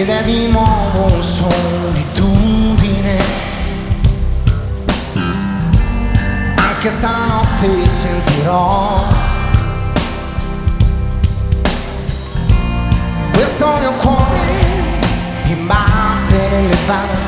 ed è di nuovo solitudine. Anche stanotte sentirò questo mio cuore imbatte nelle valli